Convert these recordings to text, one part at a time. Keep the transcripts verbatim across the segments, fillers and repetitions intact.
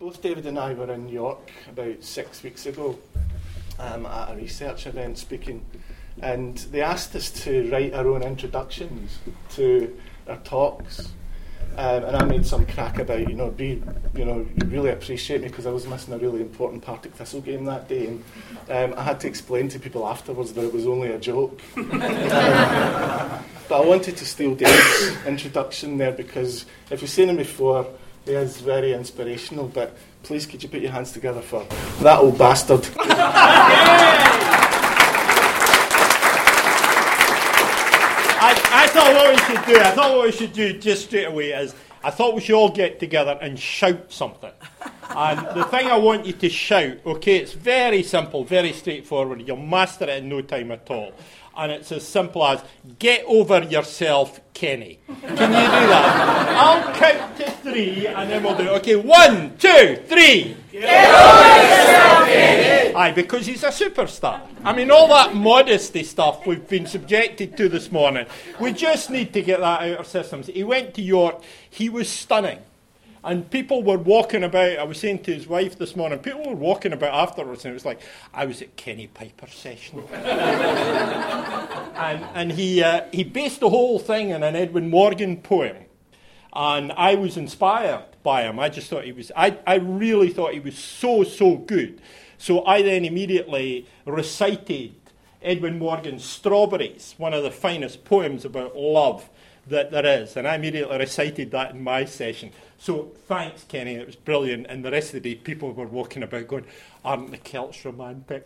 both David and I were in York about six weeks ago um, at a research event speaking, and they asked us to write our own introductions to our talks. Um, and I made some crack about, you know, be, you know, you really appreciate me because I was missing a really important Partick Thistle game that day, and um, I had to explain to people afterwards that it was only a joke. um, but I wanted to steal Dave's introduction there because if you've seen him before, he is very inspirational. But please, could you put your hands together for that old bastard? I, I thought what we should do, I thought what we should do just straight away is, I thought we should all get together and shout something. And the thing I want you to shout, okay, it's very simple, very straightforward. You'll master it in no time at all. And it's as simple as, get over yourself, Kenny. Can you do that? I'll count to three, and then we'll do it. Okay, one, two, three. Get over yourself, Kenny. Aye, because he's a superstar. I mean, all that modesty stuff we've been subjected to this morning, we just need to get that out of our systems. He went to York, he was stunning. And people were walking about, I was saying to his wife this morning, people were walking about afterwards, and it was like, I was at Kenny Piper's session. and and he uh, he based the whole thing on an Edwin Morgan poem. And I was inspired by him. I just thought he was, I, I really thought he was so, so good. So I then immediately recited Edwin Morgan's Strawberries, one of the finest poems about love that there is. And I immediately recited that in my session. So thanks, Kenny, it was brilliant. And the rest of the day, people were walking about going, aren't the Celts romantic?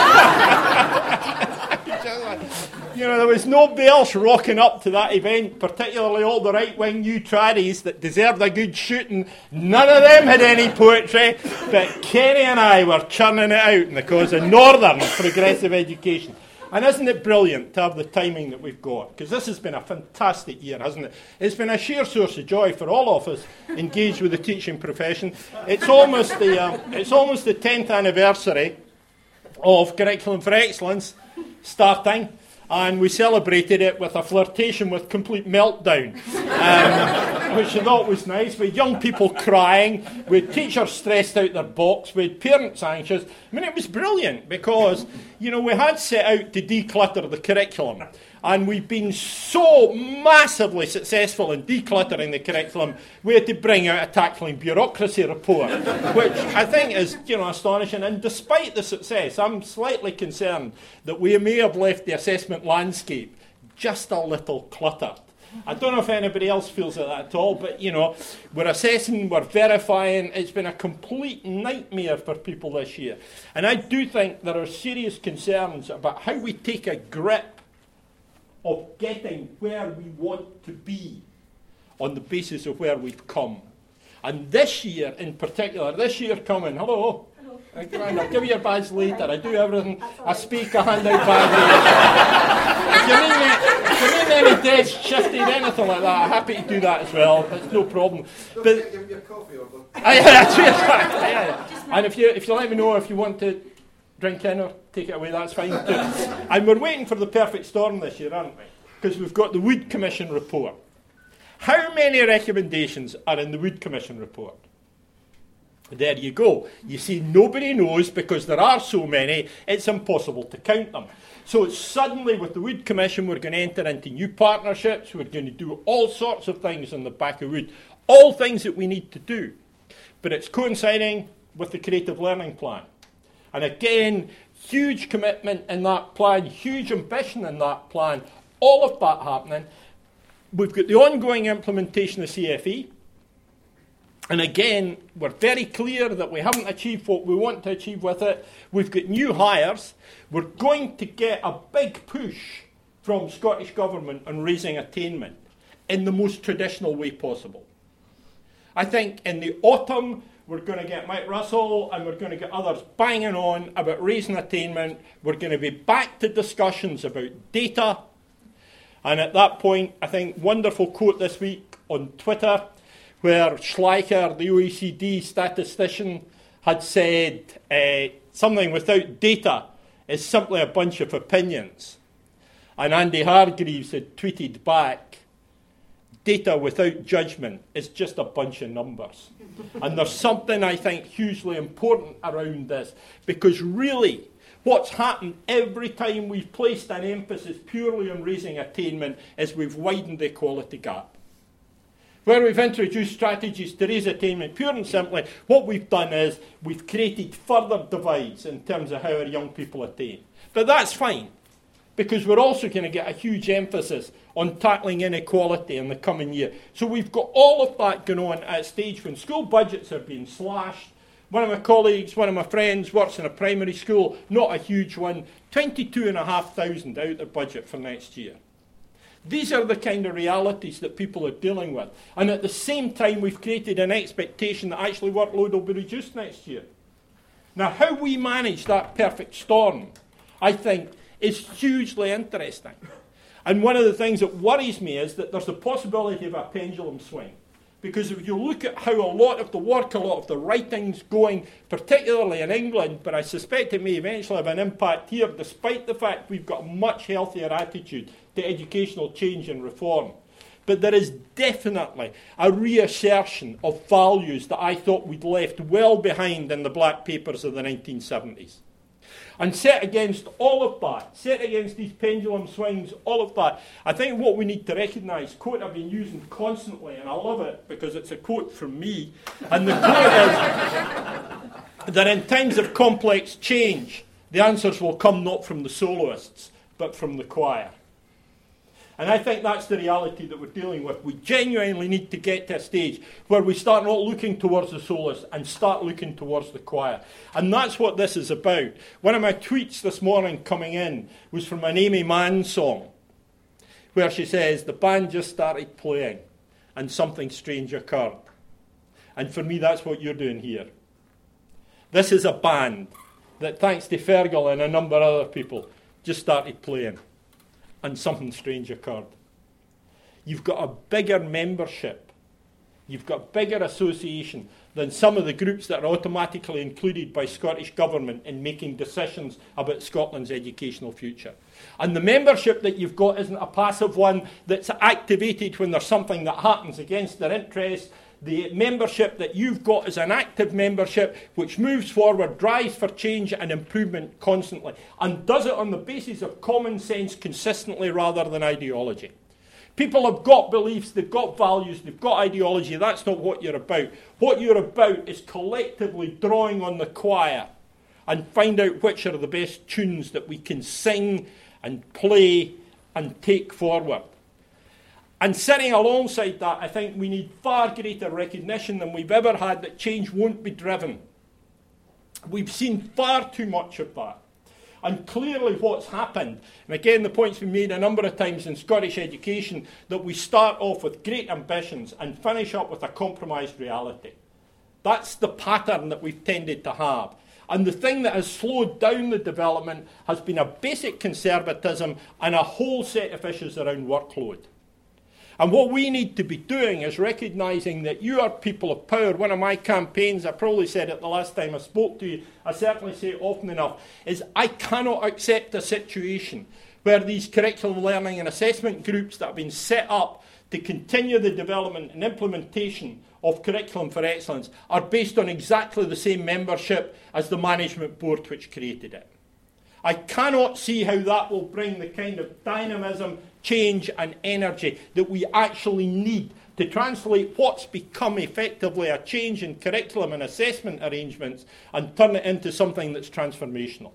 You know, there was nobody else rocking up to that event, particularly all the right-wing new tradies that deserved a good shooting. None of them had any poetry, but Kenny and I were churning it out in the cause of Northern progressive education. And isn't it brilliant to have the timing that we've got? Because this has been a fantastic year, hasn't it? It's been a sheer source of joy for all of us engaged with the teaching profession. It's almost the um, it's almost the tenth anniversary of Curriculum for Excellence starting, and we celebrated it with a flirtation with complete meltdown, um, which I thought was nice, with young people crying, with teachers stressed out their box, with parents anxious. I mean, it was brilliant because, you know, we had set out to declutter the curriculum, and we've been so massively successful in decluttering the curriculum, we had to bring out a tackling bureaucracy report, which I think is, you know, astonishing. And despite the success, I'm slightly concerned that we may have left the assessment landscape just a little cluttered. I don't know if anybody else feels like that at all, but, you know, we're assessing, we're verifying. It's been a complete nightmare for people this year. And I do think there are serious concerns about how we take a grip of getting where we want to be on the basis of where we've come. And this year in particular, this year coming, hello, hello. I'll give you your badge later. I do everything. I speak, I hand out badges. If you need any desk shifted, anything like that, I'm happy to do that as well. It's no problem. Don't but forget, give me a coffee or one. And if you if you let me know if you want to drink in or take it away, that's fine too. And we're waiting for the perfect storm this year, aren't we? Because we've got the Wood Commission report. How many recommendations are in the Wood Commission report? There you go. You see, nobody knows because there are so many, it's impossible to count them. So suddenly with the Wood Commission, we're going to enter into new partnerships. We're going to do all sorts of things on the back of Wood. All things that we need to do. But it's coinciding with the Creative Learning Plan. And again, huge commitment in that plan, huge ambition in that plan, all of that happening. We've got the ongoing implementation of C F E. And again, we're very clear that we haven't achieved what we want to achieve with it. We've got new hires. We're going to get a big push from Scottish Government on raising attainment in the most traditional way possible. I think in the autumn, we're going to get Mike Russell and we're going to get others banging on about raising attainment. We're going to be back to discussions about data. And at that point, I think, wonderful quote this week on Twitter, where Schleicher, the O E C D statistician, had said uh, something without data is simply a bunch of opinions. And Andy Hargreaves had tweeted back, data without judgment is just a bunch of numbers. And there's something, I think, hugely important around this, because really what's happened every time we've placed an emphasis purely on raising attainment is we've widened the equality gap. Where we've introduced strategies to raise attainment, pure and simply, what we've done is we've created further divides in terms of how our young people attain. But that's fine, because we're also going to get a huge emphasis on tackling inequality in the coming year. So we've got all of that going on at a stage when school budgets are being slashed. One of my colleagues, one of my friends, works in a primary school, not a huge one, twenty-two thousand five hundred out of budget for next year. These are the kind of realities that people are dealing with. And at the same time, we've created an expectation that actually workload will be reduced next year. Now, how we manage that perfect storm, I think, is hugely interesting. And one of the things that worries me is that there's the possibility of a pendulum swing. Because if you look at how a lot of the work, a lot of the writing's going, particularly in England, but I suspect it may eventually have an impact here, despite the fact we've got a much healthier attitude to educational change and reform. But there is definitely a reassertion of values that I thought we'd left well behind in the black papers of the nineteen seventies. And set against all of that, set against these pendulum swings, all of that, I think what we need to recognise, quote I've been using constantly, and I love it because it's a quote from me, and the quote is that in times of complex change, the answers will come not from the soloists, but from the choir. And I think that's the reality that we're dealing with. We genuinely need to get to a stage where we start not looking towards the soloists and start looking towards the choir. And that's what this is about. One of my tweets this morning coming in was from an Amy Mann song, where she says, the band just started playing and something strange occurred. And for me, that's what you're doing here. This is a band that, thanks to Fergal and a number of other people, just started playing. And something strange occurred. You've got a bigger membership, you've got bigger association than some of the groups that are automatically included by Scottish Government in making decisions about Scotland's educational future. And the membership that you've got isn't a passive one that's activated when there's something that happens against their interests. The membership that you've got is an active membership which moves forward, drives for change and improvement constantly, and does it on the basis of common sense consistently rather than ideology. People have got beliefs, they've got values, they've got ideology. That's not what you're about. What you're about is collectively drawing on the choir and find out which are the best tunes that we can sing and play and take forward. And sitting alongside that, I think we need far greater recognition than we've ever had that change won't be driven. We've seen far too much of that. And clearly what's happened, and again the point's been made a number of times in Scottish education, that we start off with great ambitions and finish up with a compromised reality. That's the pattern that we've tended to have. And the thing that has slowed down the development has been a basic conservatism and a whole set of issues around workload. And what we need to be doing is recognising that you are people of power. One of my campaigns, I probably said it the last time I spoke to you, I certainly say it often enough, is I cannot accept a situation where these curriculum learning and assessment groups that have been set up to continue the development and implementation of Curriculum for Excellence are based on exactly the same membership as the management board which created it. I cannot see how that will bring the kind of dynamism, change and energy that we actually need to translate what's become effectively a change in curriculum and assessment arrangements and turn it into something that's transformational.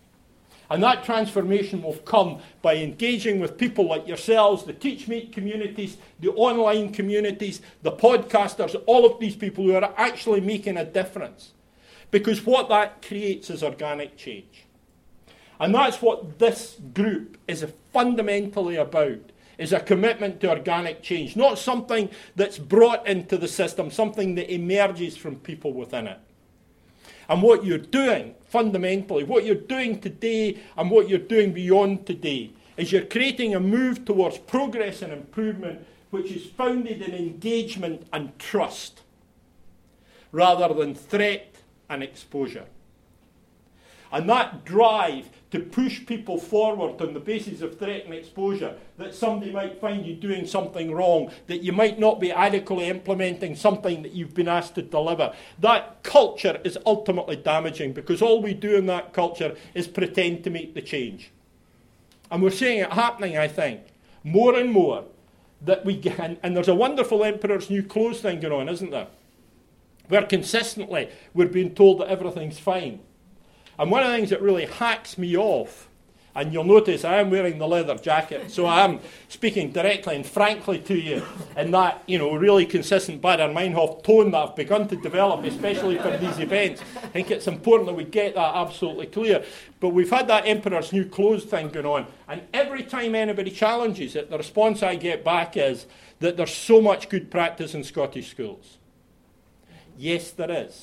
And that transformation will come by engaging with people like yourselves, the TeachMate communities, the online communities, the podcasters, all of these people who are actually making a difference. Because what that creates is organic change. And that's what this group is fundamentally about, is a commitment to organic change, not something that's brought into the system, something that emerges from people within it. And what you're doing, fundamentally, what you're doing today and what you're doing beyond today, is you're creating a move towards progress and improvement which is founded in engagement and trust, rather than threat and exposure. And that drive to push people forward on the basis of threat and exposure, that somebody might find you doing something wrong, that you might not be adequately implementing something that you've been asked to deliver, that culture is ultimately damaging, because all we do in that culture is pretend to make the change. And we're seeing it happening, I think, more and more. That we get, and, and there's a wonderful Emperor's New Clothes thing going on, isn't there? Where consistently we're being told that everything's fine. And one of the things that really hacks me off, and you'll notice I am wearing the leather jacket, so I am speaking directly and frankly to you in that, you know, really consistent Baader-Meinhof tone that I've begun to develop, especially for these events. I think it's important that we get that absolutely clear. But we've had that Emperor's New Clothes thing going on, and every time anybody challenges it, the response I get back is that there's so much good practice in Scottish schools. Yes, there is.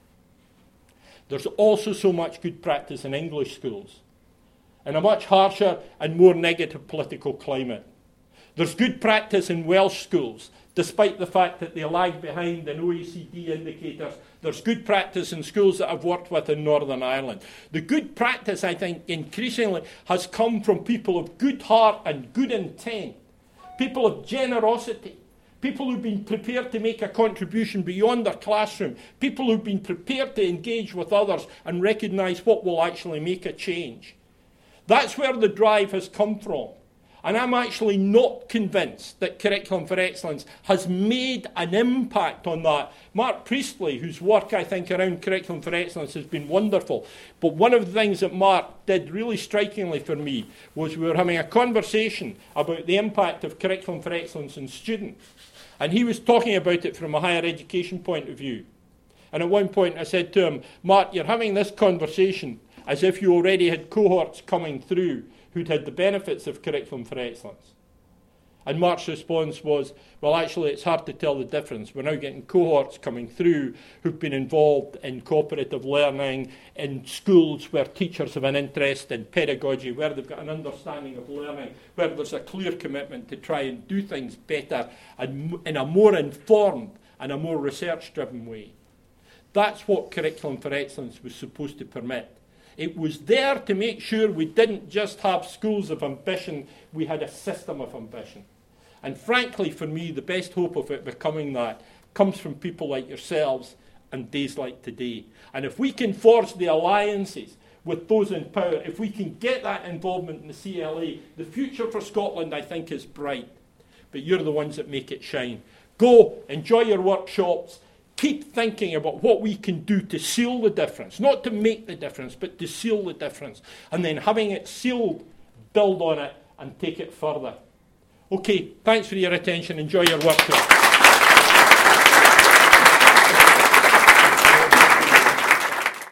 There's also so much good practice in English schools, in a much harsher and more negative political climate. There's good practice in Welsh schools, despite the fact that they lag behind in O E C D indicators. There's good practice in schools that I've worked with in Northern Ireland. The good practice, I think, increasingly has come from people of good heart and good intent, people of generosity, people who've been prepared to make a contribution beyond their classroom, people who've been prepared to engage with others and recognise what will actually make a change. That's where the drive has come from. And I'm actually not convinced that Curriculum for Excellence has made an impact on that. Mark Priestley, whose work I think around Curriculum for Excellence has been wonderful, but one of the things that Mark did really strikingly for me was we were having a conversation about the impact of Curriculum for Excellence on students. And he was talking about it from a higher education point of view. And at one point I said to him, Mark, you're having this conversation as if you already had cohorts coming through who'd had the benefits of Curriculum for Excellence. And Mark's response was, well, actually, it's hard to tell the difference. We're now getting cohorts coming through who've been involved in cooperative learning, in schools where teachers have an interest in pedagogy, where they've got an understanding of learning, where there's a clear commitment to try and do things better and in a more informed and a more research-driven way. That's what Curriculum for Excellence was supposed to permit. It was there to make sure we didn't just have schools of ambition, we had a system of ambition. And frankly, for me, the best hope of it becoming that comes from people like yourselves and days like today. And if we can forge the alliances with those in power, if we can get that involvement in the C L A, the future for Scotland, I think, is bright. But you're the ones that make it shine. Go, enjoy your workshops, keep thinking about what we can do to seal the difference, not to make the difference, but to seal the difference. And then having it sealed, build on it and take it further. Okay, thanks for your attention. Enjoy your workshop.